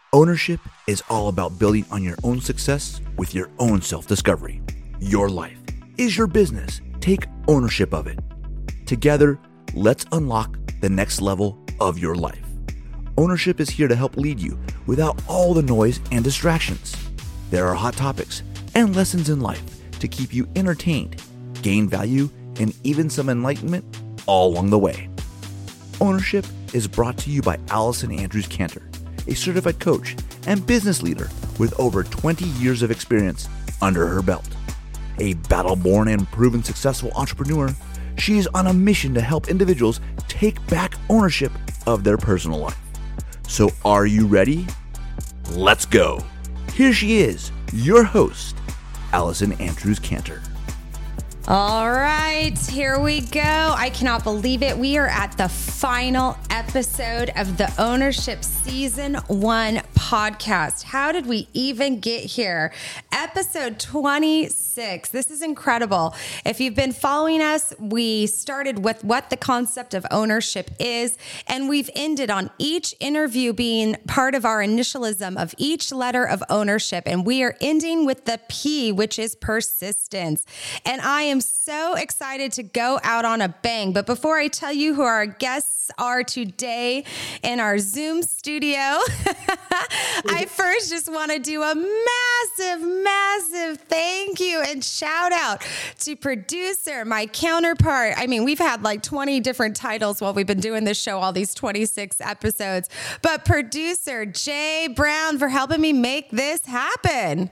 Ownership is all about building on your own success with your own self-discovery. Your life is your business. Take ownership of it. Together, let's unlock the next level of your life. Ownership is here to help lead you without all the noise and distractions. There are hot topics and lessons in life to keep you entertained, gain value, and even some enlightenment all along the way. Ownership is brought to you by Allison Andrews Cantor, a certified coach and business leader with over 20 years of experience under her belt. A battle-born and proven successful entrepreneur, she is on a mission to help individuals take back ownership of their personal life. So are you ready? Let's go. Here she is, your host, Allison Andrews Cantor. All right, here we go. I cannot believe it. We are at the final episode of the Ownership Season 1 podcast. How did we even get here? Episode 26. This is incredible. If you've been following us, we started with what the concept of ownership is, and we've ended on each interview being part of our initialism of each letter of ownership. And we are ending with the P, which is persistence. And I am so excited to go out on a bang. But before I tell you who our guests are today in our Zoom studio, I first just want to do a massive thank you and shout out to producer, my counterpart. I mean, we've had like 20 different titles while we've been doing this show, all these 26 episodes. But producer Jay Brown for helping me make this happen.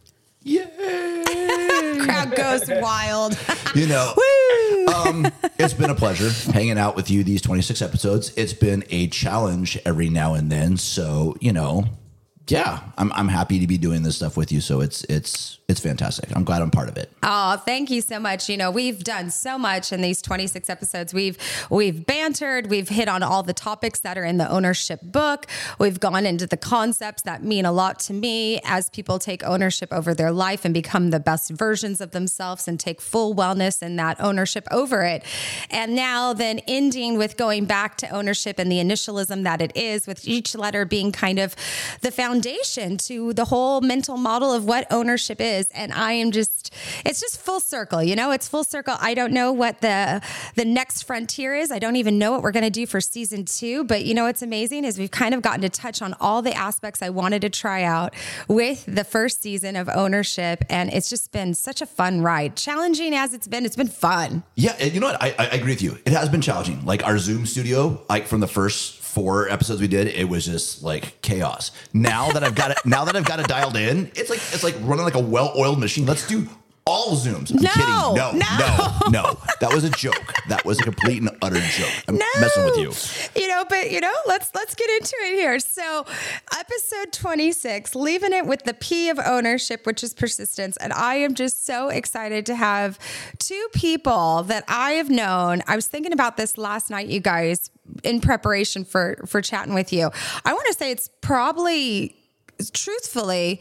Yay! Crowd goes wild. You know, it's been a pleasure hanging out with you these 26 episodes. It's been a challenge every now and then. So, you know, yeah, I'm happy to be doing this stuff with you. So it's fantastic. I'm glad I'm part of it. Oh, thank you so much. You know, we've done so much in these 26 episodes. We've bantered, we've hit on all the topics that are in the ownership book. We've gone into the concepts that mean a lot to me as people take ownership over their life and become the best versions of themselves and take full wellness in that ownership over it. And now then ending with going back to ownership and the initialism that it is, with each letter being kind of the foundation to the whole mental model of what ownership is. And I am it's just full circle, you know, it's full circle. I don't know what the next frontier is. I don't even know what we're going to do for season 2, but you know, what's amazing is we've kind of gotten to touch on all the aspects I wanted to try out with the first season of ownership. And it's just been such a fun ride, challenging as it's been fun. Yeah. You know what? I agree with you. It has been challenging. Like our Zoom studio, like from the first 4 episodes we did, it was just like chaos. Now that I've got it dialed in, it's like running like a well-oiled machine. Let's do all Zooms. I'm kidding. No. That was a joke. That was a complete and utter joke. I'm messing with you. Let's get into it here. So episode 26, leaving it with the P of ownership, which is persistence. And I am just so excited to have 2 people that I have known. I was thinking about this last night, you guys, in preparation for chatting with you. I want to say it's probably, truthfully,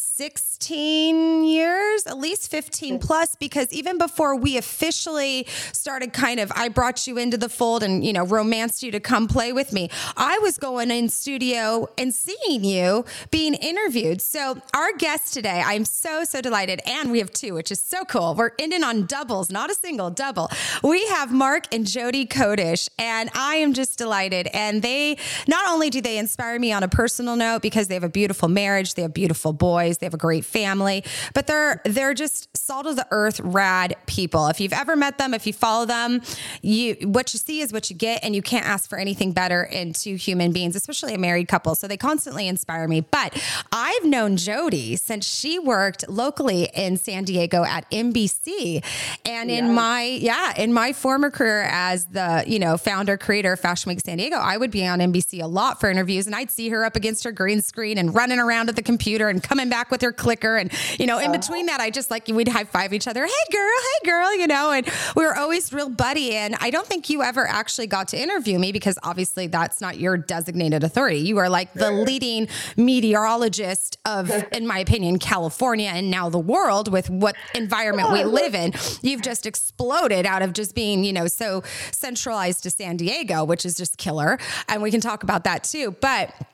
16 years, at least 15 plus, because even before we officially started I brought you into the fold and, you know, romanced you to come play with me, I was going in studio and seeing you being interviewed. So our guest today, I'm so delighted. And we have 2, which is so cool. We're ending on doubles, not a single, double. We have Mark and Jody Kodish, and I am just delighted. And they, not only do they inspire me on a personal note because they have a beautiful marriage, they have beautiful boys, they have a great family, but they're just salt of the earth, rad people. If you've ever met them, if you follow them, what you see is what you get, and you can't ask for anything better in 2 human beings, especially a married couple. So they constantly inspire me. But I've known Jody since she worked locally in San Diego at NBC, and in my former career as the, you know, founder creator of Fashion Week San Diego, I would be on NBC a lot for interviews, and I'd see her up against her green screen and running around at the computer and coming back with her clicker. And, you know, in between that, I just we'd high five each other. Hey girl, you know, and we were always real buddy. And I don't think you ever actually got to interview me because obviously that's not your designated authority. You are like the leading meteorologist of, in my opinion, California and now the world with what environment we live in. You've just exploded out of just being, you know, so centralized to San Diego, which is just killer. And we can talk about that too. But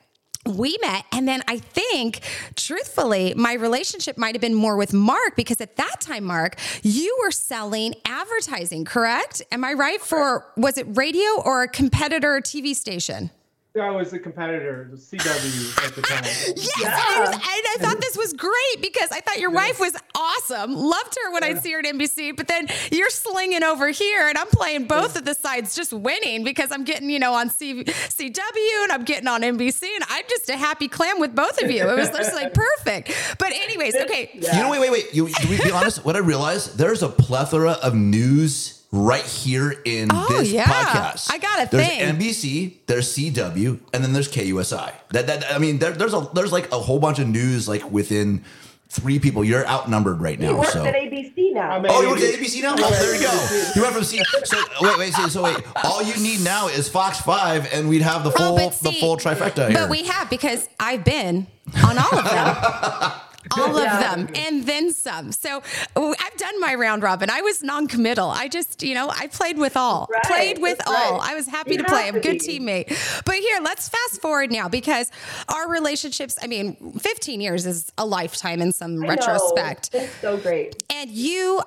we met. And then I think, truthfully, my relationship might have been more with Mark, because at that time, Mark, you were selling advertising, correct? Am I right? Was it radio or a competitor TV station? I was a competitor, the CW at the time. Yes, yeah. And I thought this was great because I thought your wife was awesome. Loved her when I'd see her at NBC, but then you're slinging over here and I'm playing both of the sides, just winning because I'm getting, on CW and I'm getting on NBC, and I'm just a happy clam with both of you. It was just like perfect. But anyways, okay. Yeah. Wait. To be honest, what I realized, there's a plethora of news right here in this podcast. I got a there's thing. There's NBC, there's CW, and then there's KUSI. There's like a whole bunch of news like within 3 people. You're outnumbered right now. He works at ABC now. You work at ABC now? Oh, there you go. You went from C. So wait. All you need now is Fox 5, and we'd have the full trifecta here. But we have, because I've been on all of them. All of them, and then some. So I've done my round robin. I was non-committal. I just, I played with all. Right. Played with all. I was happy to play. I'm a good teammate. But here, let's fast forward now, because our relationships, 15 years is a lifetime in some retrospect. It's so great. And you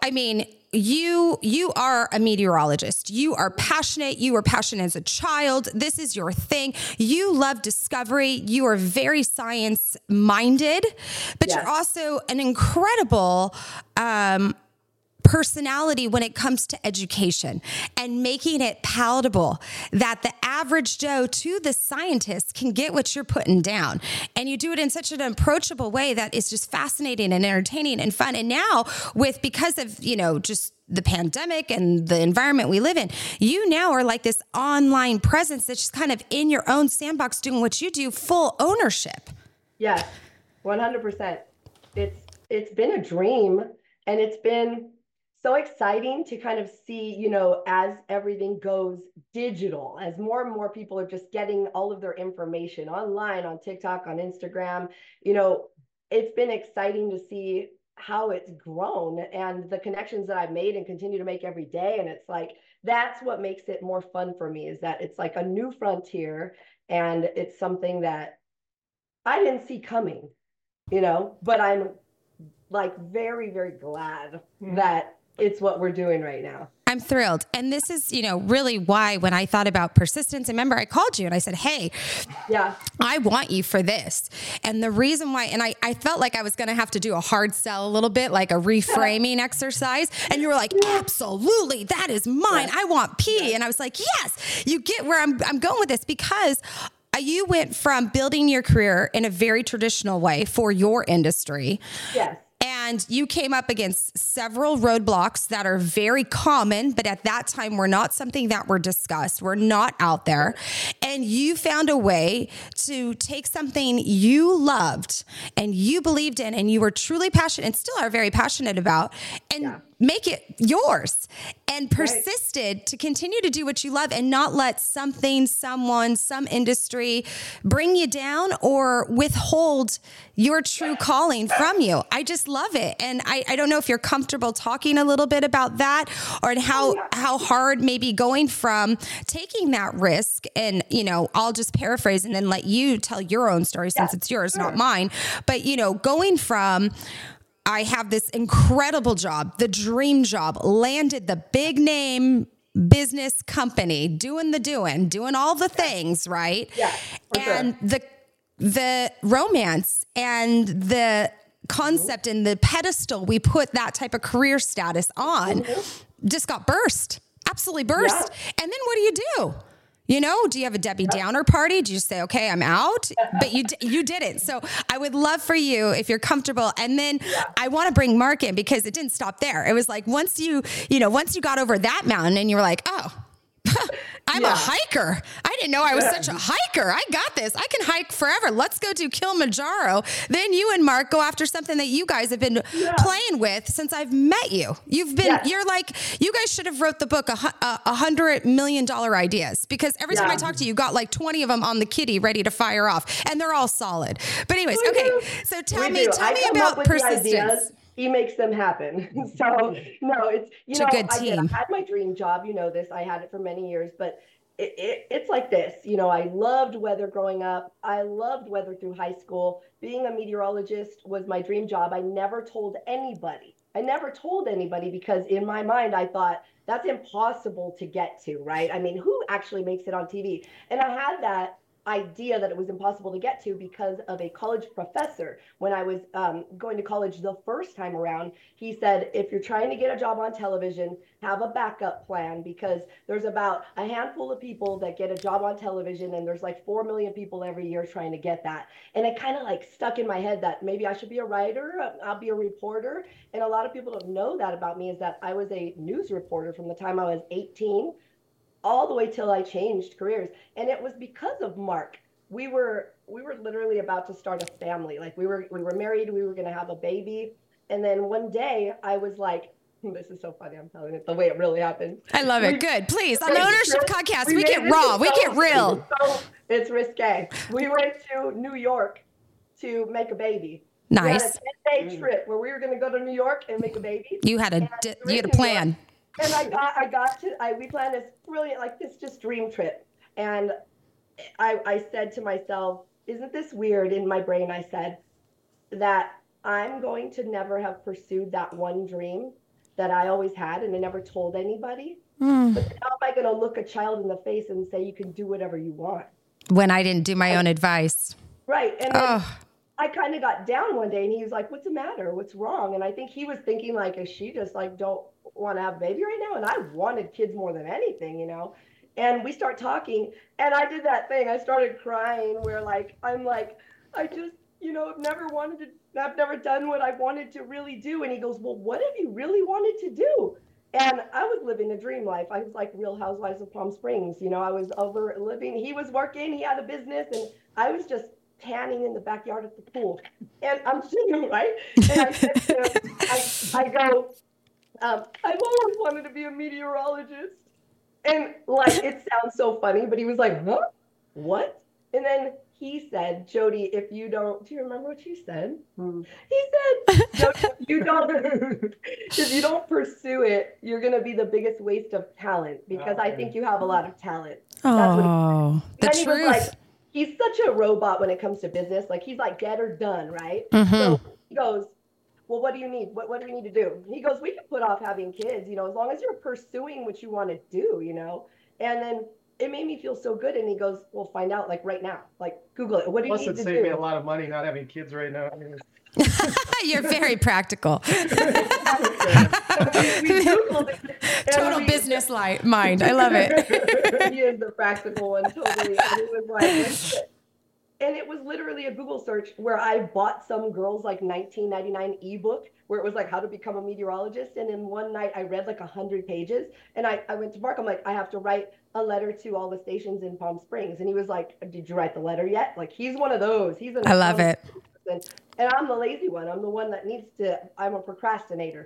are a meteorologist. You are passionate. You were passionate as a child. This is your thing. You love discovery. You are very science minded, but you're also an incredible personality when it comes to education and making it palatable, that the average Joe to the scientist can get what you're putting down. And you do it in such an approachable way that is just fascinating and entertaining and fun. And now because of, just the pandemic and the environment we live in, you now are like this online presence that's just kind of in your own sandbox doing what you do, full ownership. Yes, 100%. It's been a dream, and it's been so exciting to kind of see, as everything goes digital, as more and more people are just getting all of their information online, on TikTok, on Instagram, it's been exciting to see how it's grown and the connections that I've made and continue to make every day. And it's like, that's what makes it more fun for me, is that it's like a new frontier, and it's something that I didn't see coming, but I'm like very, very glad that it's what we're doing right now. I'm thrilled. And this is, really why when I thought about persistence, remember I called you and I said, hey, I want you for this. And the reason why, and I felt like I was going to have to do a hard sell a little bit, like a reframing exercise. And you were like, absolutely, that is mine. I want P. And I was like, yes, you get where I'm going with this, because you went from building your career in a very traditional way for your industry. Yes. And you came up against several roadblocks that are very common, but at that time were not something that were discussed. We're not out there. And you found a way to take something you loved and you believed in and you were truly passionate and still are very passionate about, and make it yours, and persisted to continue to do what you love and not let something, someone, some industry bring you down or withhold your true calling from you. I just love it. And I don't know if you're comfortable talking a little bit about that, or how hard maybe going from taking that risk, and, I'll just paraphrase and then let you tell your own story since it's yours, not mine. But, going from, I have this incredible job, the dream job, landed the big name business company, doing all the things, right? Yeah, and the romance and the concept and the pedestal we put that type of career status on just got absolutely burst. Yeah. And then what do? Do you have a Debbie Downer party? Do you say, okay, I'm out? But you didn't. So I would love for you, if you're comfortable. And then I want to bring Mark in, because it didn't stop there. It was like, once you got over that mountain and you were like, oh, I'm a hiker. I didn't know I was such a hiker. I got this. I can hike forever. Let's go do Kilimanjaro. Then you and Mark go after something that you guys have been playing with since I've met you. You're like, you guys should have wrote the book, $100 million ideas, because every time I talk to you, you got like 20 of them on the kitty ready to fire off, and they're all solid. But anyways, okay. So tell me about persistence. He makes them happen. So no, it's a good team. I had my dream job. This, I had it for many years, but it's like this. You know, I loved weather growing up. I loved weather through high school. Being a meteorologist was my dream job. I never told anybody. I never told anybody because in my mind, I thought that's impossible to get to, right? I mean, who actually makes it on TV? And I had that idea that it was impossible to get to because of a college professor. When I was going to college the first time around, he said, if you're trying to get a job on television, have a backup plan, because there's about a handful of people that get a job on television, and there's like 4 million people every year trying to get that. And it kind of like stuck in my head that maybe I should be a writer, I'll be a reporter. And a lot of people don't know that about me, is that I was a news reporter from the time I was 18 all the way till I changed careers. And it was because of Mark. We were literally about to start a family. Like we were married, we were going to have a baby. And then one day I was like, this is so funny, I'm telling it the way it really happened. I love it. Good. Please. On the Ownership Podcast, we get raw. We get real. It's risque. We went to New York to make a baby. Nice. We had a 10-day trip where we were going to go to New York and make a baby. You had a plan. And we planned this brilliant, like this just dream trip. And I said to myself, isn't this weird? In my brain, I said that I'm going to never have pursued that one dream that I always had, and I never told anybody. But how am I going to look a child in the face and say, you can do whatever you want? When I didn't do my own advice. Right. And then I kind of got down one day, and he was like, what's the matter? What's wrong? And I think he was thinking like, is she just like, don't want to have a baby right now? And I wanted kids more than anything, you know? And we start talking, and I did that thing. I started crying where like, I'm like, I just, you know, I've never done what I wanted to really do. And he goes, well, what have you really wanted to do? And I was living a dream life. I was like Real Housewives of Palm Springs. You know, I was over living. He was working. He had a business. And I was just tanning in the backyard at the pool. And I'm sitting, right? And I said to him, I go, I've always wanted to be a meteorologist. And like, it sounds so funny, but he was like, huh? What? And then he said, Jody, do you remember what you said? He said, if you don't pursue it, you're going to be the biggest waste of talent, because I think you have a lot of talent. Oh, the truth. He was like, he's such a robot when it comes to business. Like, he's like, get her done, right? So he goes, well, what do you need? What do we need to do? He goes, we can put off having kids, you know, as long as you're pursuing what you want to do, you know? And then it made me feel so good. And he goes, well, find out like right now, like Google it. What do you need to do? Plus, it saved me a lot of money not having kids right now. I mean, you're very practical. We Googled it. Total business mind. I love it. He is the practical one, totally. And it was like, and it was literally a Google search where I bought some girl's like 1999 ebook where it was like how to become a meteorologist. And in one night I read like 100 pages, and I went to Mark. I'm like, I have to write a letter to all the stations in Palm Springs. And he was like, did you write the letter yet? Like, he's one of those. I love it. And I'm the lazy one. I'm the one that I'm a procrastinator.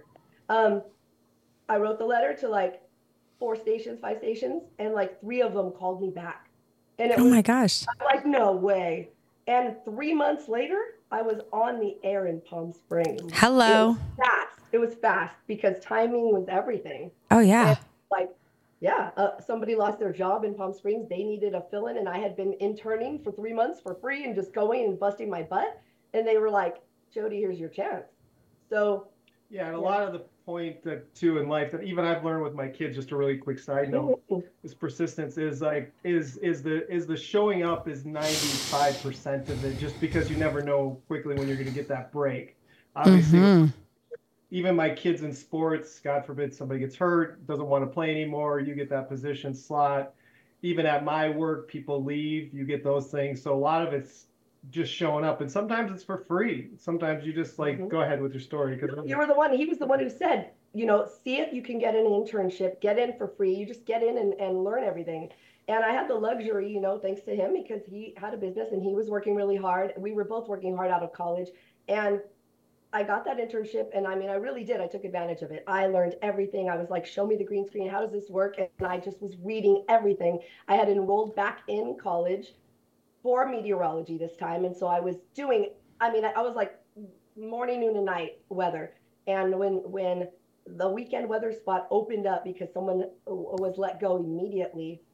I wrote the letter to like 5 stations, and like 3 of them called me back. And it was, my gosh. I'm like, no way. And 3 months later, I was on the air in Palm Springs. Hello. It was fast because timing was everything. Oh, yeah. And like, yeah, somebody lost their job in Palm Springs. They needed a fill-in, and I had been interning for 3 months for free and just going and busting my butt. And they were like, Jody, here's your chance. So yeah, and a lot of the point that too in life that even I've learned with my kids, just a really quick side note, is persistence is like is the showing up is 95% of it, just because you never know quickly when you're going to get that break. Obviously, even my kids in sports, God forbid somebody gets hurt, doesn't want to play anymore, you get that position slot. Even at my work, people leave, you get those things. So a lot of it's just showing up, and sometimes it's for free. Sometimes you just like go ahead with your story. Because he was the one who said, you know, see if you can get an internship, get in for free. You just get in and learn everything. And I had the luxury, you know, thanks to him, because he had a business and he was working really hard. We were both working hard out of college, and I got that internship. And I mean, I really did. I took advantage of it. I learned everything. I was like, show me the green screen. How does this work? And I just was reading everything. I had enrolled back in college for meteorology this time. And so I was I was like morning, noon, and night weather. And when the weekend weather spot opened up because someone was let go immediately,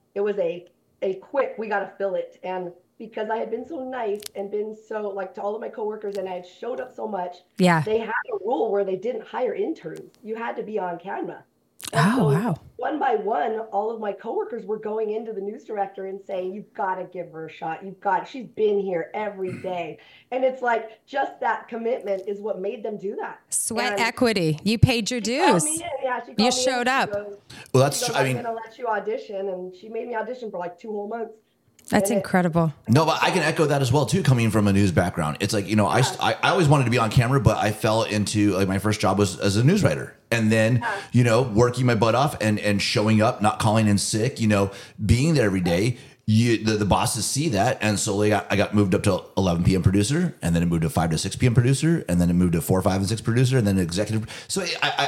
It was a quick, we got to fill it. And because I had been so nice and been so like to all of my coworkers and I had showed up so much, Yeah. they had a rule where they didn't hire interns. You had to be on camera. And Oh, so wow. one by one, all of my coworkers were going into the news director and saying, "You've got to give her a shot. She's been here every day." And it's like just that commitment is what made them do that. Sweat And equity. You paid your she called dues. me in. Yeah, she called You me showed in. up. Well, She that's goes, true. I "I'm mean, gonna let you audition," and she made me audition for like 2 whole months. That's And incredible. no, but I can echo that as well too. Coming from a news background, it's like, you know, I always wanted to be on camera, but I fell into, like, my first job was as a news writer, and then you know, working my butt off and showing up, not calling in sick, you know, being there every day. The bosses see that, and slowly I got moved up to 11 p.m. producer, and then it moved to 5 to 6 p.m. producer, and then it moved to 4, 5, and 6 producer, and then executive. So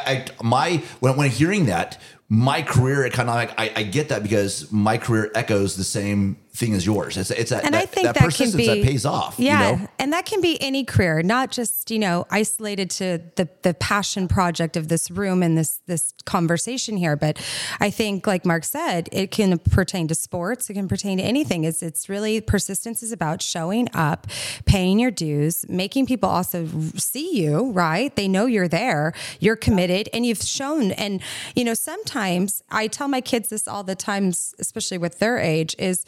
when hearing that, my career, it kind of like I get that, because my career echoes the same thing as yours. It's And I think that persistence can be, that pays off. Yeah. You know? And that can be any career, not just, you know, isolated to the passion project of this room and this conversation here. But I think, like Mark said, it can pertain to sports. It can pertain to anything. It's really, persistence is about showing up, paying your dues, making people also see you, right? They know you're there, you're committed, and you've shown. And, you know, sometimes I tell my kids this all the time, especially with their age, is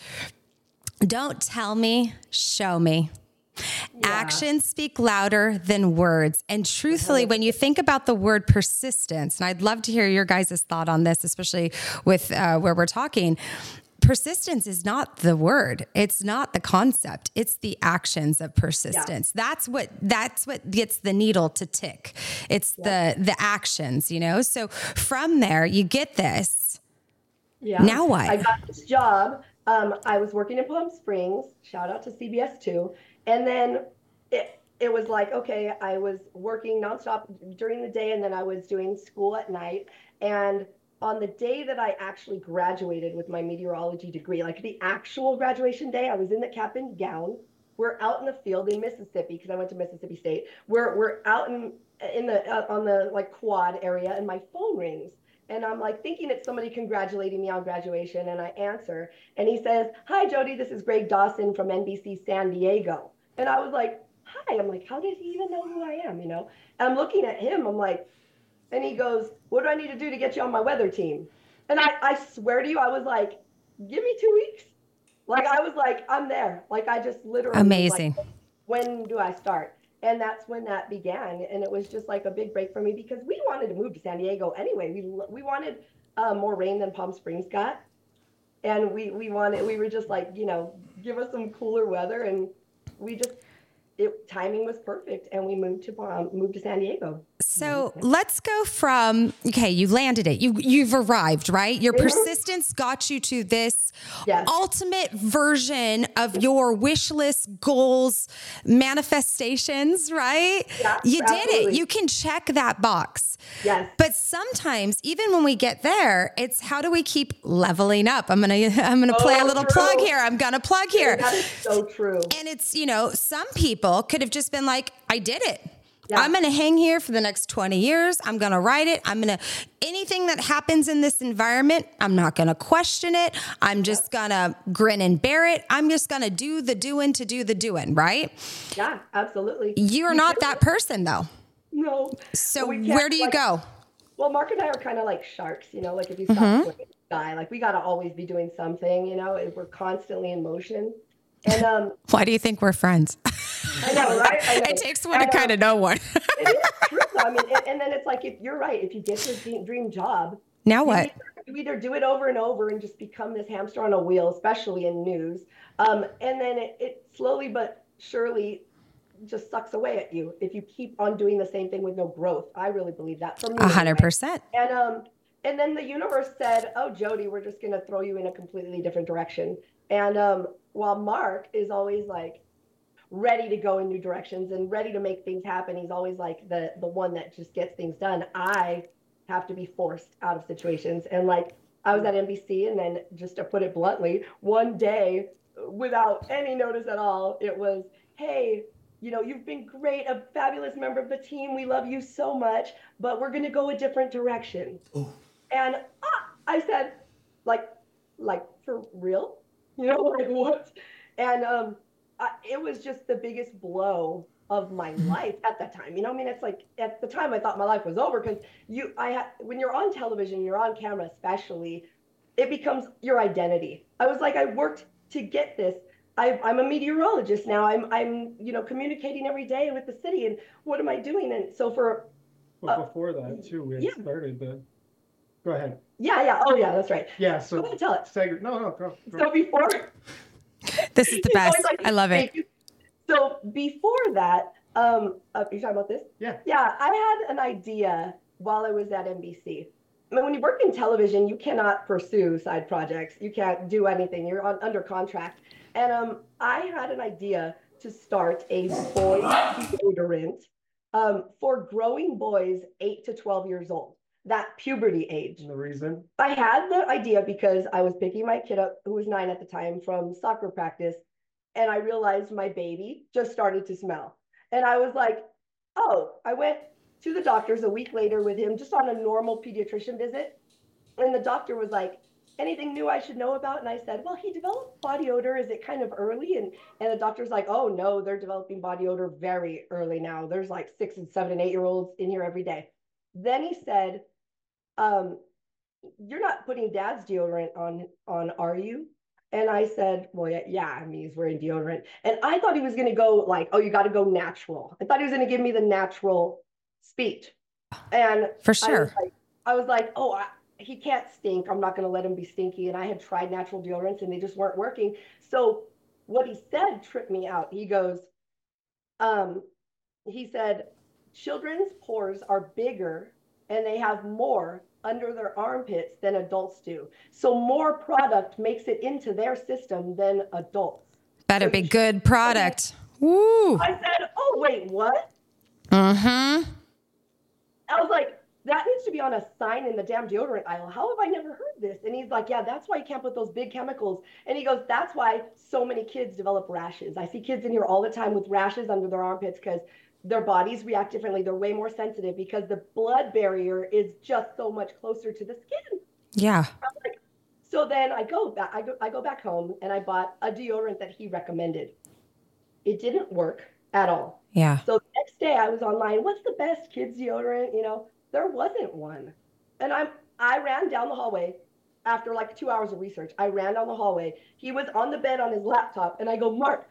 don't tell me, show me. Yeah. Actions speak louder than words. And truthfully, when you think about the word persistence, and I'd love to hear your guys' thought on this, especially with where we're talking, persistence is not the word. It's not the concept. It's the actions of persistence. Yeah. That's what gets the needle to tick. It's the actions, you know? So from there, you get this. Yeah. Now what? I got this job. I was working in Palm Springs, shout out to CBS 2. And then it was like, okay, I was working nonstop during the day, and then I was doing school at night. And on the day that I actually graduated with my meteorology degree, like the actual graduation day, I was in the cap and gown. We're out in the field in Mississippi, because I went to Mississippi State. We're out in the on the like quad area, and my phone rings. And I'm like thinking it's somebody congratulating me on graduation, and I answer, and he says, "Hi, Jody, this is Greg Dawson from NBC San Diego." And I was like, "Hi." I'm like, how did he even know who I am, you know? And I'm looking at him, I'm like, and he goes, "What do I need to do to get you on my weather team?" And I swear to you, I was like, "Give me 2 weeks." Like, I was like, I'm there. Like, I just literally amazing. Like, when do I start? And that's when that began. And it was just like a big break for me, because we wanted to move to San Diego anyway. We wanted more rain than Palm Springs got. And we were just like, you know, give us some cooler weather. And timing was perfect. And we moved to San Diego. So let's go from, okay, you landed it. You've arrived, right? Your persistence got you to this ultimate version of your wish list, goals, manifestations, right? Yeah, you absolutely. did it. You can check that box. Yes. But sometimes, even when we get there, it's how do we keep leveling up? I'm gonna play a little plug here. I'm gonna plug here. That is so true. And it's, you know, some people could have just been like, I did it. Yeah. I'm going to hang here for the next 20 years. I'm going to write it. Anything that happens in this environment, I'm not going to question it. I'm just going to grin and bear it. I'm just going to do the doing to do the doing, right? Yeah, absolutely. You're not that person though. No. So where do you go? Well, Mark and I are kind of like sharks, you know, like if you stop swimming, you die. Like, we got to always be doing something, you know, we're constantly in motion. And why do you think we're friends? I know, right? I know. It takes one to kind of know one. It is true. I mean, and then it's like, if you're right, if you get your dream job, now what? You either do it over and over and just become this hamster on a wheel, especially in news. And then it slowly but surely just sucks away at you if you keep on doing the same thing with no growth. I really believe that, for me. 100%. And then the universe said, "Oh, Jody, we're just going to throw you in a completely different direction." And while Mark is always like ready to go in new directions and ready to make things happen, he's always like the one that just gets things done. I have to be forced out of situations. And like, I was at NBC, and then, just to put it bluntly, one day, without any notice at all, it was, "Hey, you know, you've been great, a fabulous member of the team. We love you so much, but we're going to go a different direction." Ooh. And I said, like, like for real, you know, like what? And it was just the biggest blow of my life at that time. You know, I mean, it's like at the time I thought my life was over because when you're on television, you're on camera, especially, it becomes your identity. I was like, I worked to get this. I'm a meteorologist now. I'm communicating every day with the city, and what am I doing? And so But before that too, we had yeah. started the. Go ahead. Yeah. Oh yeah, that's right. Yeah. So go ahead, tell it. No, go. So before. This is the best. I love it. So before that, you talking about this? Yeah. Yeah, I had an idea while I was at NBC. I mean, when you work in television, you cannot pursue side projects. You can't do anything. You're under contract. And I had an idea to start a boy deodorant for growing boys 8 to 12 years old, that puberty age. And the reason? I had the idea because I was picking my kid up, who was 9 at the time, from soccer practice, and I realized my baby just started to smell. And I was like, oh, I went to the doctor's a week later with him just on a normal pediatrician visit. And the doctor was like, anything new I should know about? And I said, well, he developed body odor. Is it kind of early? And the doctor's like, oh, no, they're developing body odor very early now. There's like 6 and 7 and 8-year-olds in here every day. Then he said, you're not putting dad's deodorant on, are you? And I said, well, yeah, I mean, he's wearing deodorant. And I thought he was going to go like, oh, you got to go natural. I thought he was going to give me the natural speech. And for sure. I was like, oh, he can't stink. I'm not going to let him be stinky. And I had tried natural deodorants and they just weren't working. So what he said tripped me out. He goes, he said, children's pores are bigger and they have more under their armpits than adults do. So more product makes it into their system than adults. Better be good product. Woo. I said, oh, wait, what? Mm-hmm. I was like, that needs to be on a sign in the damn deodorant aisle. How have I never heard this? And he's like, yeah, that's why you can't put those big chemicals. And he goes, that's why so many kids develop rashes. I see kids in here all the time with rashes under their armpits because their bodies react differently. They're way more sensitive because the blood barrier is just so much closer to the skin. Yeah. Like, so then I go back home and I bought a deodorant that he recommended. It didn't work at all. Yeah. So the next day I was online, what's the best kids deodorant? You know, there wasn't one. And I ran down the hallway after like 2 hours of research. I ran down the hallway. He was on the bed on his laptop and I go, Mark,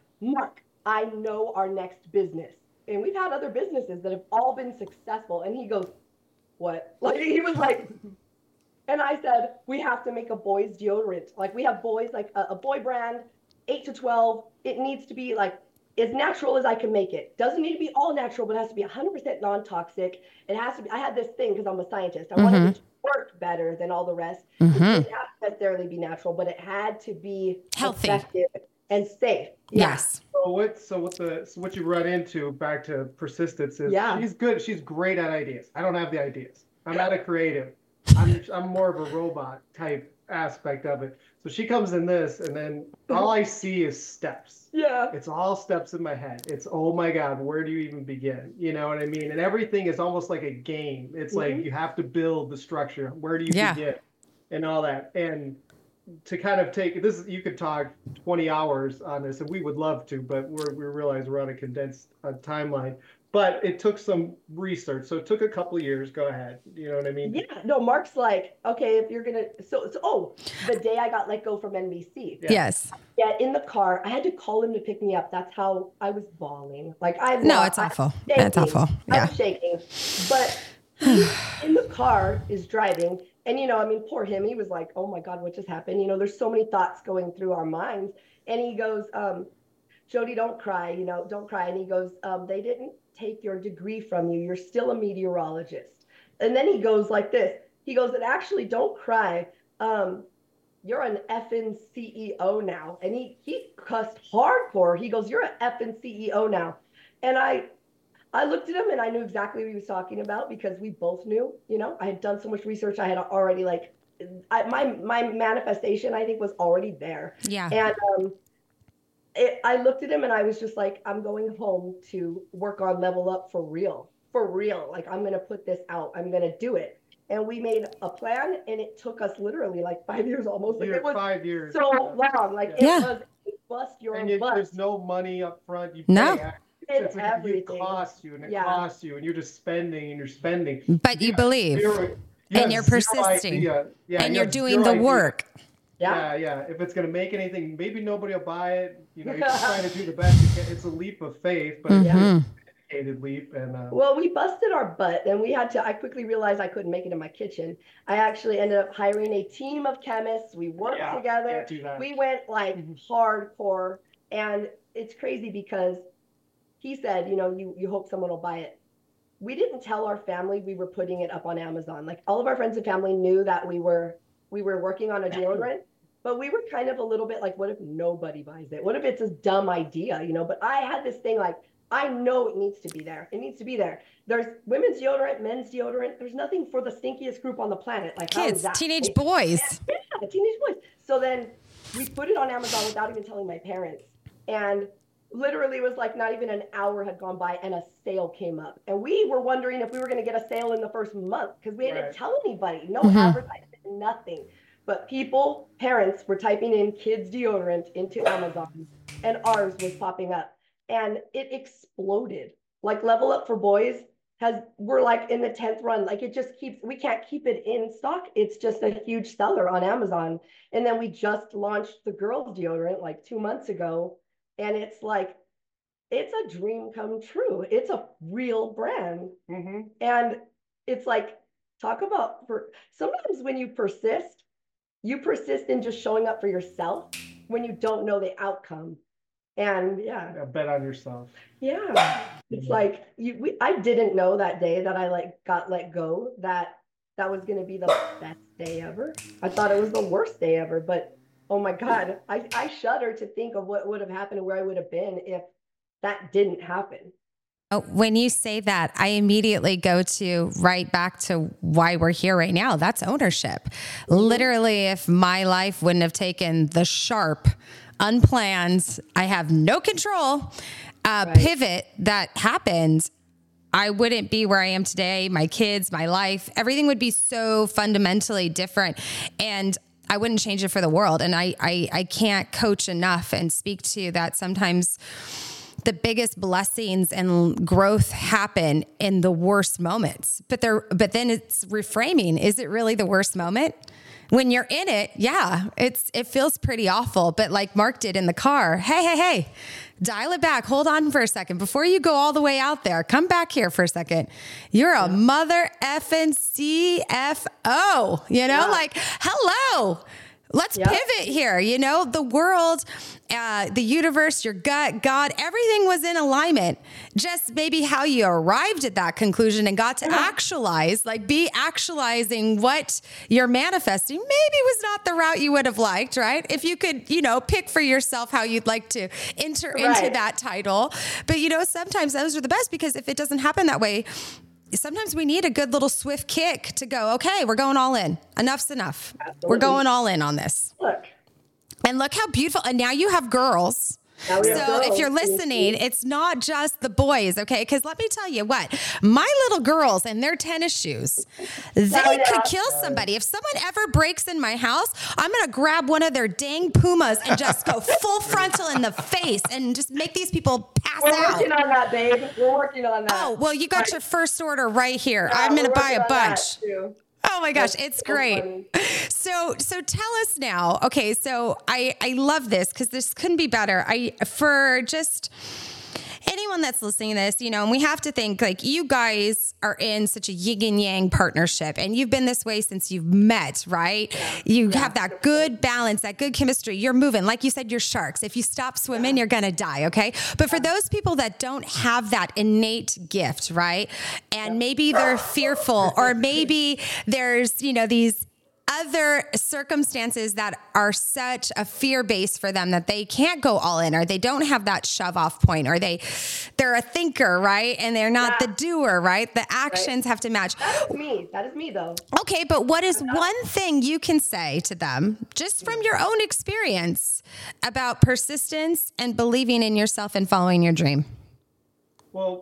I know our next business. And we've had other businesses that have all been successful. And he goes, what? Like, he was like, and I said, we have to make a boys deodorant. Like, we have boys, like a boy brand, 8 to 12. It needs to be like as natural as I can make it. Doesn't need to be all natural, but it has to be 100% non-toxic. It has to be, I had this thing because I'm a scientist. I wanted it to work better than all the rest. It didn't have to necessarily be natural, but it had to be healthy effective and safe. Yes. So what you run into, back to persistence, is she's good. She's great at ideas. I don't have the ideas. I'm not a creative. I'm more of a robot type aspect of it. So she comes in this, and then all I see is steps. Yeah. It's all steps in my head. It's, oh my God, where do you even begin? You know what I mean? And everything is almost like a game. It's like you have to build the structure. Where do you begin? And all that. And to kind of take this, you could talk 20 hours on this, and we would love to, but we realize we're on a condensed timeline. But it took some research, so it took a couple of years. Go ahead, you know what I mean? Yeah, no, Mark's like, okay, if you're gonna, the day I got let go from NBC. Yes. Yeah, in the car, I had to call him to pick me up. That's how I was bawling. Like it's awful. It's awful. Yeah. I'm shaking, but he, in the car, is driving. And, you know, I mean, poor him. He was like, oh, my God, what just happened? You know, there's so many thoughts going through our minds. And he goes, Jody, don't cry, you know, don't cry. And he goes, they didn't take your degree from you. You're still a meteorologist. And then he goes like this. He goes, and actually, don't cry. You're an effing CEO now. And he cussed hardcore. He goes, you're an effing CEO now. And I looked at him and I knew exactly what he was talking about because we both knew, you know, I had done so much research. I had already my manifestation, I think, was already there. Yeah. And I looked at him and I was just like, I'm going home to work on Level Up for real. Like, I'm going to put this out. I'm going to do it. And we made a plan, and it took us literally like 5 years almost. Like, it was 5 years. so long. Like, Yeah. it was a bust your butt. There's no money up front. You No. pay. It's like everything. It costs you, and it Yeah. costs you, and you're just spending and you're spending. But you believe. And you're persisting. And you're doing the work. Yeah. If it's going to make anything, maybe nobody will buy it. You know, you're just trying to do the best you can. It's a leap of faith, but it's a dedicated leap. And well, we busted our butt, and I quickly realized I couldn't make it in my kitchen. I actually ended up hiring a team of chemists. We worked together. We went like hardcore, and it's crazy because he said, you know, you hope someone will buy it. We didn't tell our family we were putting it up on Amazon. Like, all of our friends and family knew that we were working on a deodorant, but we were kind of a little bit like, what if nobody buys it? What if it's a dumb idea, you know? But I had this thing like, I know it needs to be there. It needs to be there. There's women's deodorant, men's deodorant. There's nothing for the stinkiest group on the planet. Like, kids, teenage boys. Yeah, teenage boys. So then we put it on Amazon without even telling my parents. And literally, it was like not even an hour had gone by and a sale came up. And we were wondering if we were going to get a sale in the first month because we didn't tell anybody. No advertisement, nothing. But parents were typing in kids deodorant into Amazon, and ours was popping up. And it exploded. Like, Level Up for Boys we're like in the 10th run. Like, it just we can't keep it in stock. It's just a huge seller on Amazon. And then we just launched the girls deodorant like 2 months ago. And it's like, it's a dream come true. It's a real brand. And it's like, talk about, sometimes when you persist in just showing up for yourself when you don't know the outcome. And bet on yourself. It's like I didn't know that day that I got let go that was going to be the best day ever. I thought it was the worst day ever, but oh my God, I shudder to think of what would have happened and where I would have been if that didn't happen. When you say that, I immediately go right back to why we're here right now. That's ownership. Literally, if my life wouldn't have taken the sharp, unplanned, I have no control pivot that happened, I wouldn't be where I am today. My kids, my life, everything would be so fundamentally different. And I wouldn't change it for the world. And I can't coach enough and speak to that. Sometimes the biggest blessings and growth happen in the worst moments, but then it's reframing. Is it really the worst moment? When you're in it, it feels pretty awful. But like Mark did in the car, hey, dial it back. Hold on for a second. Before you go all the way out there, come back here for a second. You're a mother effing CFO, like, hello. Let's pivot here. The world, the universe, your gut, God, everything was in alignment. Just maybe how you arrived at that conclusion and got to be actualizing what you're manifesting. Maybe was not the route you would have liked, right? If you could, pick for yourself how you'd like to enter into that title. But, sometimes those are the best, because if it doesn't happen that way, sometimes we need a good little swift kick to go, okay, we're going all in. Enough's enough. Absolutely. We're going all in on this. Look how beautiful. And now you have girls. So if you're listening, it's not just the boys, okay? Because let me tell you what, my little girls and their tennis shoes, they could kill somebody. If someone ever breaks in my house, I'm going to grab one of their dang Pumas and just go full frontal in the face and just make these people pass out. We're working on that, babe. We're working on that. Oh, well, you got your first order right here. I'm going to buy a bunch. Oh my gosh, it's great. So tell us now. Okay, so I love this because this couldn't be better. For just anyone that's listening to this, and we have to think, like, you guys are in such a yin and yang partnership, and you've been this way since you've met, right? You have that good balance, that good chemistry. You're moving. Like you said, you're sharks. If you stop swimming, you're going to die, okay? But for those people that don't have that innate gift, right? And maybe they're fearful, or maybe there's, these other circumstances that are such a fear base for them that they can't go all in, or they don't have that shove off point, or they're a thinker, right? And they're not the doer, right? The actions have to match. That is me though. Okay. But what is one thing you can say to them just from your own experience about persistence and believing in yourself and following your dream? Well,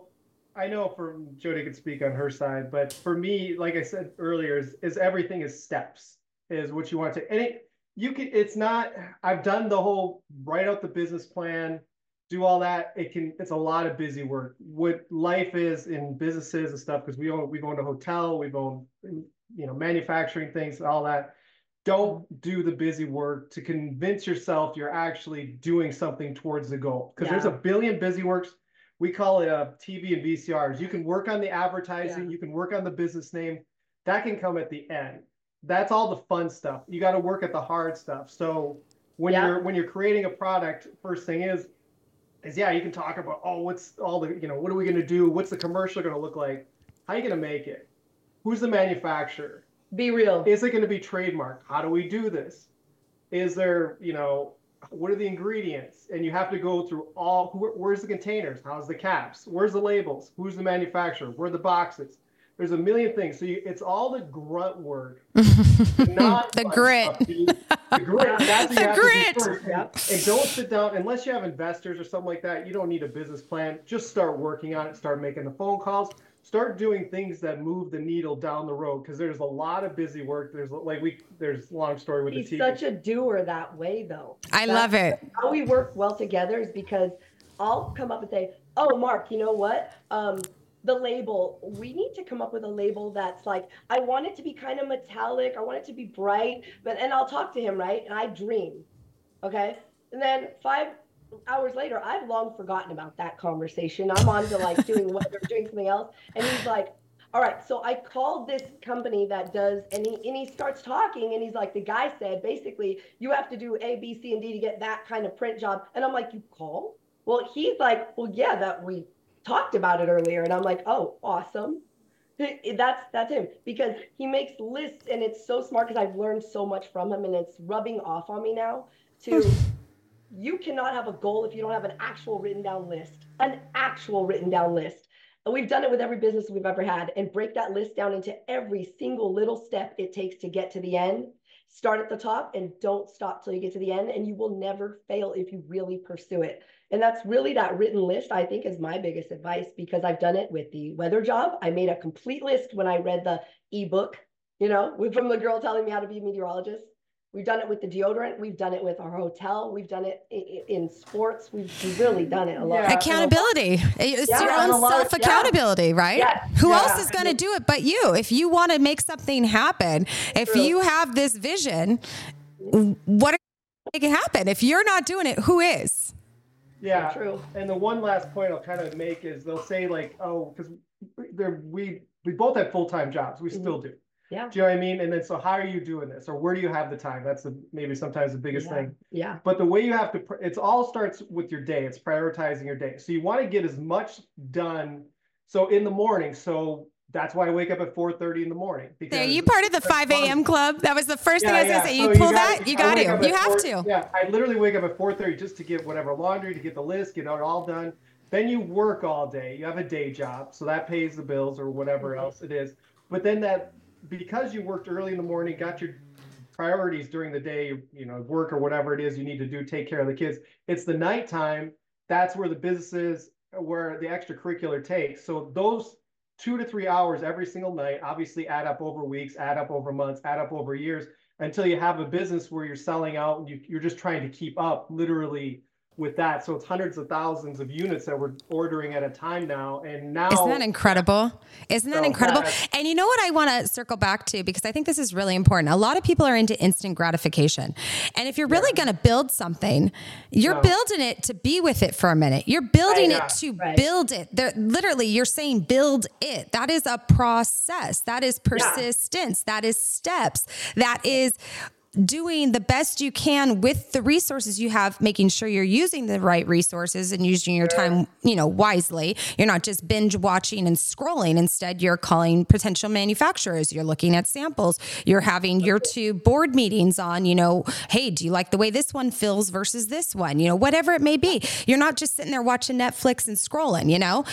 I know for Jody could speak on her side, but for me, like I said earlier, is everything is steps is what you want to, and it's not, I've done the whole write out the business plan, do all that. It's a lot of busy work. What life is in businesses and stuff, because we've owned a hotel, we've owned, manufacturing things, all that. Don't do the busy work to convince yourself you're actually doing something towards the goal. Because there's a billion busy works. We call it TV and VCRs. You can work on the advertising, you can work on the business name. That can come at the end. That's all the fun stuff. You got to work at the hard stuff. So when you're creating a product, first thing is you can talk about, what's all the, what are we going to do? What's the commercial going to look like? How are you going to make it? Who's the manufacturer? Be real. Is it going to be trademarked? How do we do this? Is there, what are the ingredients? And you have to go through where's the containers? How's the caps? Where's the labels? Who's the manufacturer? Where are the boxes? There's a million things. So it's all the grunt work, not the grit. Stuff, the grit. That's what the you have grit. to do first. And don't sit down unless you have investors or something like that. You don't need a business plan. Just start working on it. Start making the phone calls. Start doing things that move the needle down the road, because there's a lot of busy work. There's a long story with He's the TV. such a doer that way, though. I love it. How we work well together is because I'll come up and say, "Oh, Mark, you know what? The label. We need to come up with a label that's like, I want it to be kind of metallic. I want it to be bright." And I'll talk to him, right? And I dream, okay. And then 5 hours later, I've long forgotten about that conversation. I'm on to like doing something else. And he's like, "All right, so I called this company that does," and he starts talking, and he's like, "The guy said basically you have to do A, B, C, and D to get that kind of print job." And I'm like, "You call?" Well, he's like, "Well, yeah, that we talked about it earlier." And I'm like, "Oh, awesome." That's him, because he makes lists, and it's so smart, because I've learned so much from him, and it's rubbing off on me now to you cannot have a goal if you don't have an actual written down list. And we've done it with every business we've ever had, and break that list down into every single little step it takes to get to the end. Start at the top and don't stop till you get to the end, and you will never fail if you really pursue it. And that's really, that written list, I think, is my biggest advice, because I've done it with the weather job. I made a complete list when I read the ebook, from the girl telling me how to be a meteorologist. We've done it with the deodorant. We've done it with our hotel. We've done it in sports. We've really done it a lot. Yeah. Accountability. It's your own self-accountability, right? Yeah. Who else is going to do it but you? If you want to make something happen, if you have this vision, what are you make it happen? If you're not doing it, who is? Yeah, true. And the one last point I'll kind of make is they'll say like, because we both have full-time jobs. We still do. Yeah. Do you know what I mean? And then, so how are you doing this? Or where do you have the time? That's maybe sometimes the biggest thing. Yeah. But the way you have to, it all starts with your day. It's prioritizing your day. So you want to get as much done. So in the morning, so that's why I wake up at 4:30 in the morning. Because are you part of the 5 a.m. club? That was the first thing I was going to say. So you pull that, you got to. You have to. Yeah, I literally wake up at 4:30 just to get whatever laundry, to get the list, get it all done. Then you work all day. You have a day job, so that pays the bills or whatever else it is. But then because you worked early in the morning, got your priorities during the day, work or whatever it is you need to do, take care of the kids. It's the nighttime. That's where the business is, where the extracurricular takes. So those 2 to 3 hours every single night obviously add up over weeks, add up over months, add up over years, until you have a business where you're selling out and you're just trying to keep up literally with that. So it's hundreds of thousands of units that we're ordering at a time now. And now, isn't that incredible? Isn't that incredible? And you know what I want to circle back to, because I think this is really important. A lot of people are into instant gratification. And if you're really going to build something, you're building it to be with it for a minute. You're building it to build it. Literally, you're saying build it. That is a process. That is persistence. That is steps. That is doing the best you can with the resources you have, making sure you're using the right resources and using your time, wisely. You're not just binge watching and scrolling. Instead, you're calling potential manufacturers. You're looking at samples. You're having your 2 board meetings on, hey, do you like the way this one feels versus this one? Whatever it may be. You're not just sitting there watching Netflix and scrolling,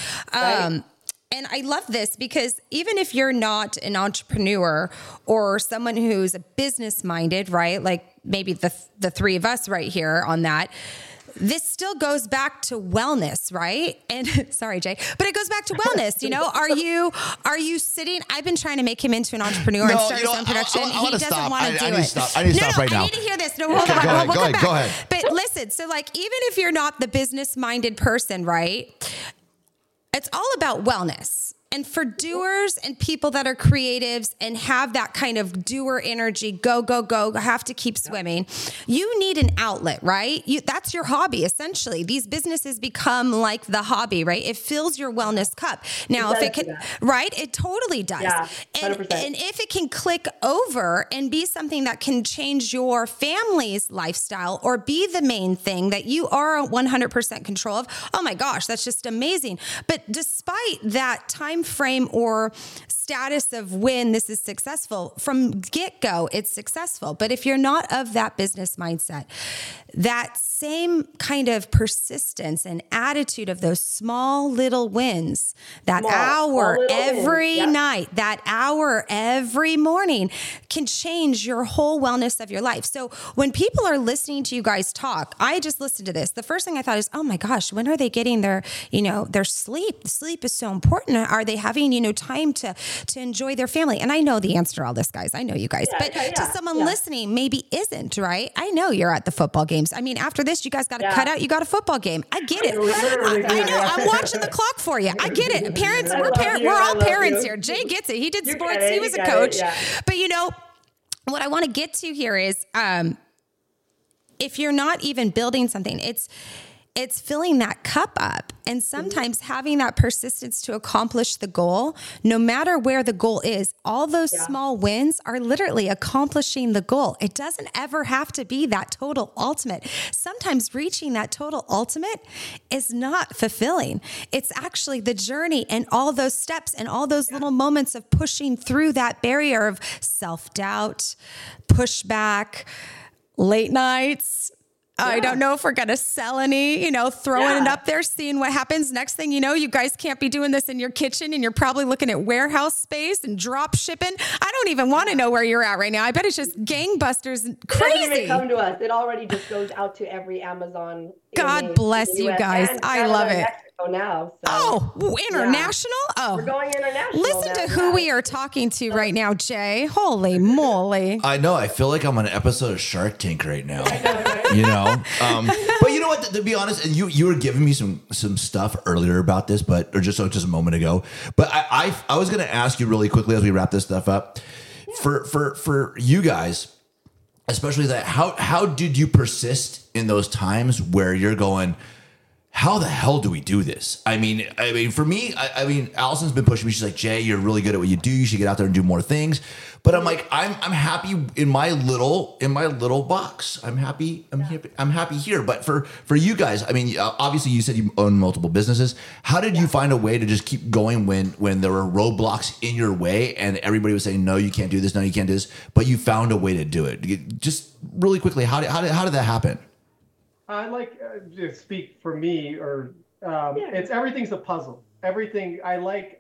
And I love this, because even if you're not an entrepreneur or someone who's business minded, right? Like maybe the 3 of us right here on that, this still goes back to wellness, right? And sorry, Jay, but it goes back to wellness. Are you sitting? I've been trying to make him into an entrepreneur and start his own production. He doesn't want to do it. I need to stop right now. I need to hear this. No, hold on. Go ahead. But listen, so like, even if you're not the business-minded person, right? It's all about wellness. And for doers and people that are creatives and have that kind of doer energy, go, have to keep swimming, you need an outlet, right? That's your hobby, essentially. These businesses become like the hobby, right? It fills your wellness cup. Now, if it can, right? It totally does. Yeah, 100%. And if it can click over and be something that can change your family's lifestyle or be the main thing that you are 100% control of, oh my gosh, that's just amazing. But despite that time frame or status of when this is successful, from get-go, it's successful. But if you're not of that business mindset, that same kind of persistence and attitude of those small little wins, that hour every night, that hour every morning can change your whole wellness of your life. So when people are listening to you guys talk, I just listened to this. The first thing I thought is, oh my gosh, when are they getting their sleep? Sleep is so important. Are they having, time to enjoy their family? And I know the answer to all this, guys. I know you guys, but to someone listening, maybe isn't, right? I know you're at the football games. I mean, after this, you guys got to cut out. You got a football game. I get it. I know. I'm watching the clock for you. I get it. Parents, we're all parents here. Jay gets it. He did sports. He was a coach. But what I want to get to here is, if you're not even building something, it's filling that cup up. And sometimes having that persistence to accomplish the goal, no matter where the goal is, all those small wins are literally accomplishing the goal. It doesn't ever have to be that total ultimate. Sometimes reaching that total ultimate is not fulfilling. It's actually the journey and all those steps and all those little moments of pushing through that barrier of self-doubt, pushback, late nights. I don't know if we're going to sell any, throwing it up there, seeing what happens. Next thing you know, you guys can't be doing this in your kitchen and you're probably looking at warehouse space and drop shipping. I don't even want to know where you're at right now. I bet it's just gangbusters and crazy. It doesn't even come to us. It already just goes out to every Amazon. God bless you guys. I love it. Now. So, international? Oh, we're going international. Listen to who we are talking to right now, Jay. Holy moly. I know. I feel like I'm on an episode of Shark Tank right now. But you know what? To be honest, and you were giving me some stuff earlier about this, just a moment ago. But I was going to ask you really quickly as we wrap this stuff up. For you guys, especially that, how did you persist in those times where you're going, how the hell do we do this? I mean, for me, Allison's been pushing me. She's like, Jay, you're really good at what you do. You should get out there and do more things. But I'm like, I'm happy in my little box. I'm happy here. But for you guys, I mean, obviously you said you own multiple businesses. How did you find a way to just keep going when there were roadblocks in your way and everybody was saying, no, you can't do this. No, you can't do this. But you found a way to do it. Just really quickly, how did that happen? I like to speak for me, or it's everything's a puzzle. Everything I like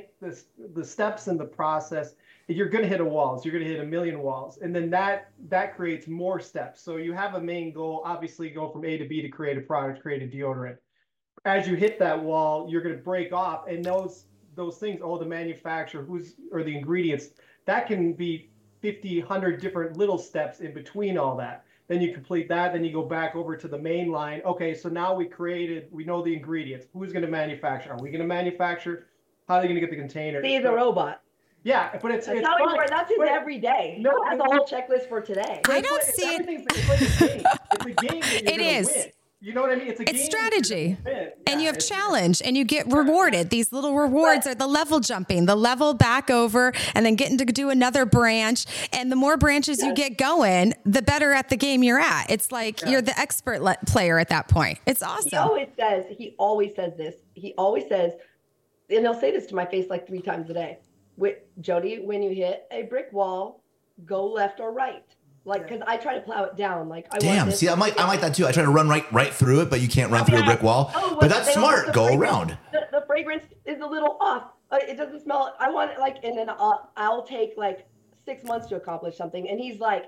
the steps in the process. You're going to hit a wall, so you're going to hit a million walls, and then that creates more steps. So you have a main goal, obviously, go from A to B to create a product, create a deodorant. As you hit that wall, you're going to break off, and those things, the manufacturer, or the ingredients, that can be 50, 100 different little steps in between all that. Then you complete that. Then you go back over to the main line. Okay, so now we know the ingredients. Who's going to manufacture? Are we going to manufacture? How are they going to get the container? He's a robot. Yeah, but that's his every day. No, that's a whole checklist for today. I don't see it. It's like a game. It's a game that you're going to win. You know what I mean? It's a game. It's strategy. And you have challenge and you get rewarded. These little rewards are the level jumping, the level back over and then getting to do another branch. And the more branches you get going, the better at the game you're at. It's like you're the expert player at that point. It's awesome. He always says this. He always says, and he'll say this to my face like 3 times a day. Jody, when you hit a brick wall, go left or right. Like, because I try to plow it down. Like, see, I'm like that too. I try to run right through it, but you can't run through a brick wall. But that's smart. Go around. The fragrance is a little off. It doesn't smell. I want it and then I'll take like 6 months to accomplish something. And he's like,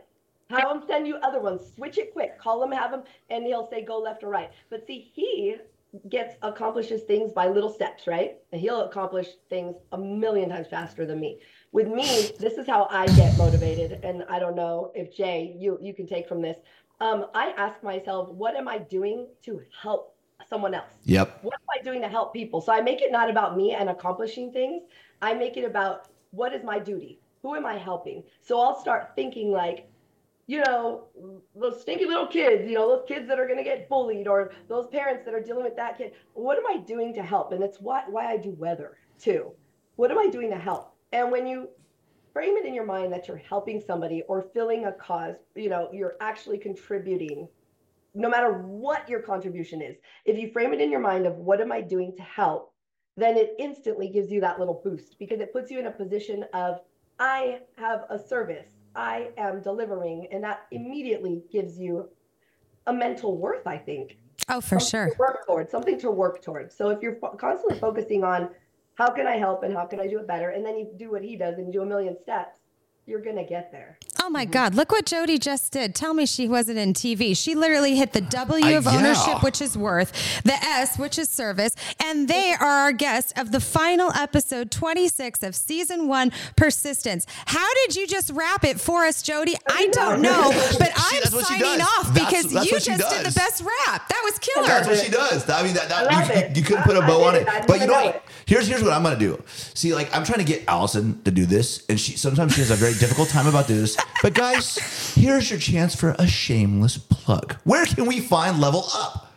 Have him send you other ones. Switch it quick. Call him, have him, and he'll say go left or right. But see, he accomplishes things by little steps, right? And he'll accomplish things a million times faster than me. With me, this is how I get motivated. And I don't know if Jay, you can take from this. I ask myself, what am I doing to help someone else? Yep. What am I doing to help people? So I make it not about me and accomplishing things. I make it about what is my duty? Who am I helping? So I'll start thinking like, you know, those stinky little kids, you know, those kids that are going to get bullied, or those parents that are dealing with that kid. What am I doing to help? And it's why I do weather too. What am I doing to help? And when you frame it in your mind that you're helping somebody or filling a cause, you know, you're actually contributing, no matter what your contribution is. If you frame it in your mind of what am I doing to help, then it instantly gives you that little boost, because it puts you in a position of, I have a service, I am delivering, and that immediately gives you a mental worth, I think. Oh, for sure. Something to work towards. So if you're constantly focusing on how can I help and how can I do it better, and then you do what he does and you do a million steps, you're going to get there. Oh my God. Look what Jody just did. Tell me she wasn't in TV. She literally hit the W of ownership, which is worth, the S, which is service. And they are our guests of the final episode 26 of season 1, Persistence. How did you just wrap it for us, Jody? I don't know, but I'm signing off because you just did the best wrap. That was killer. That's what she does. I mean, you couldn't put a bow on it. But you know what? Here's what I'm going to do. See, like, I'm trying to get Allison to do this, and sometimes she has a very difficult time about doing this. But guys, here's your chance for a shameless plug. Where can we find Level Up?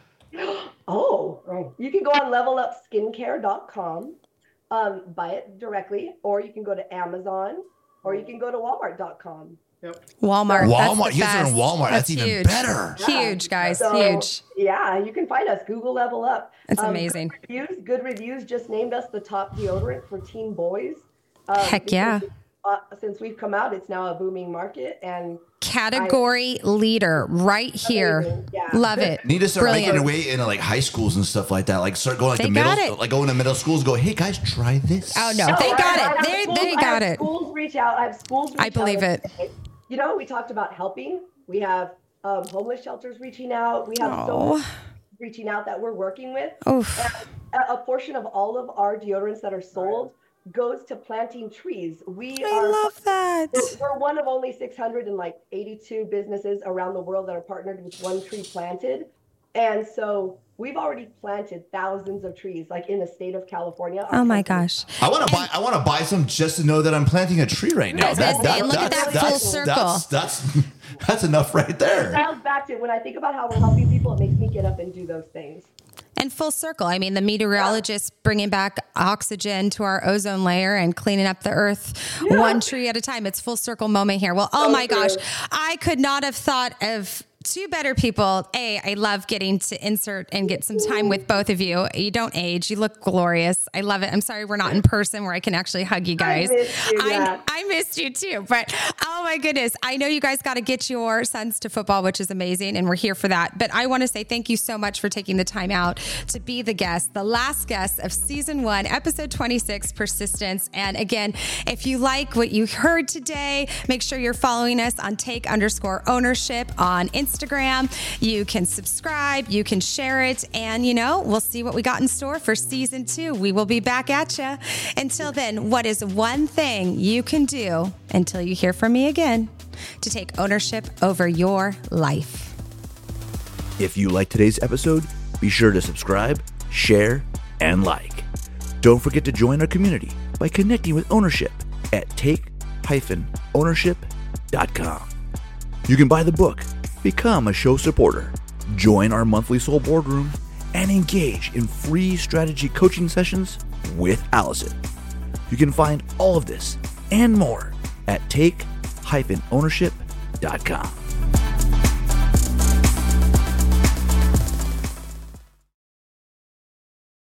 Oh, you can go on levelupskincare.com, buy it directly, or you can go to Amazon, or you can go to walmart.com. Yep. Walmart. You guys are in Walmart. That's even huge. Better. Huge, guys. So, huge. Yeah, you can find us. Google Level Up. It's amazing. Good reviews just named us the top deodorant for teen boys. Heck yeah. Since we've come out, it's now a booming market and category leader right here. Yeah. Love it. Need to start making your way into like high schools and stuff like that. Like start going go into middle schools. Go, hey guys, try this. Oh no, they got it. They got it. Schools reach out. I have schools. I believe it. You know, we talked about helping. We have homeless shelters reaching out. We have so reaching out that we're working with. A portion of all of our deodorants that are sold goes to planting trees. I love that. We're one of only 682 businesses around the world that are partnered with One Tree Planted. And so we've already planted thousands of trees, like in the state of California. Oh my gosh. I want to buy some just to know that I'm planting a tree right now. Look at that full circle. That's enough right there. It sounds back to when I think about how we're helping people, it makes me get up and do those things. And full circle. I mean, the meteorologists bringing back oxygen to our ozone layer and cleaning up the earth one tree at a time. It's full circle moment here. Well, oh my gosh, I could not have thought of two better people. I love getting to insert and get some time with both of you. You don't age. You look glorious. I love it. I'm sorry we're not in person where I can actually hug you guys. I missed you too. But oh my goodness. I know you guys got to get your sons to football, which is amazing. And we're here for that. But I want to say thank you so much for taking the time out to be the guest, the last guest of season 1, episode 26, Persistence. And again, if you like what you heard today, make sure you're following us on take_ownership on Instagram. You can subscribe, you can share it, and we'll see what we got in store for season 2. We will be back at you. Until then, what is one thing you can do until you hear from me again to take ownership over your life? If you like today's episode, be sure to subscribe, share, and like. Don't forget to join our community by connecting with ownership at take-ownership.com. You can buy the book, become a show supporter, join our monthly Soul Boardroom, and engage in free strategy coaching sessions with Allison. You can find all of this and more at take-ownership.com.